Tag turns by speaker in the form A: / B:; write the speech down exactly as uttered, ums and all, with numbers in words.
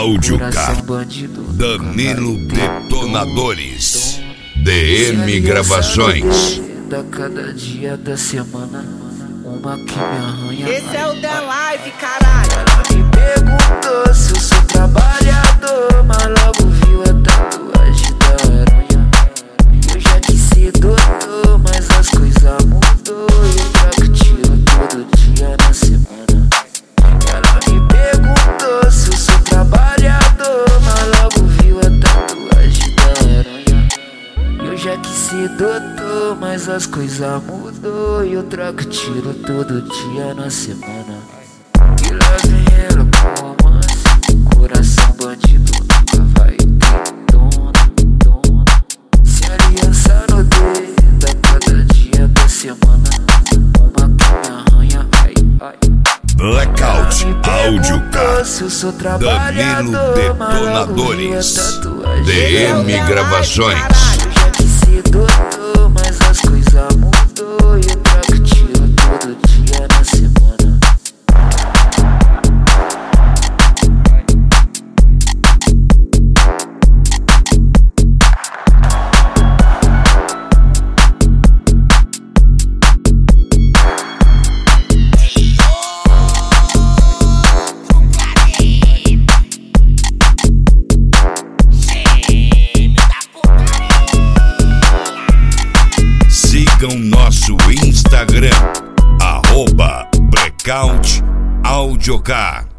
A: Áudiocar, Danilo Detonadores, D M Gravações.
B: Da cada dia da semana, uma que me arranha.
C: Esse é o The Life, caralho.
B: Ela me perguntou se eu sou trabalhador, mas logo viu a tatuagem da aranha. Eu já quis ser doutor, mas as coisas mudou. Eu trago tiro todo dia na semana. Ela me perguntou se eu sou trabalhador, mas logo viu a tatuagem da aranha. Eu já quis ser doutor, mas as coisas mudou. E eu trago tiro todo dia na semana. E lá vem ela com romance, coração bandido nunca vai ter dona, dona. Se aliança no dedo a cada dia da semana, uma que me arranha, ai, ai.
A: Blackout, Áudiocar,
B: Se eu sou
A: Danilo
B: trabalhador,
A: Detonadores, D M Gravações.
B: eu já quis ser doutor, mas as coisas mudou. E eu trago tiro todo dia na semana.
A: Sigam nosso Instagram, arroba Blackout Áudiocar.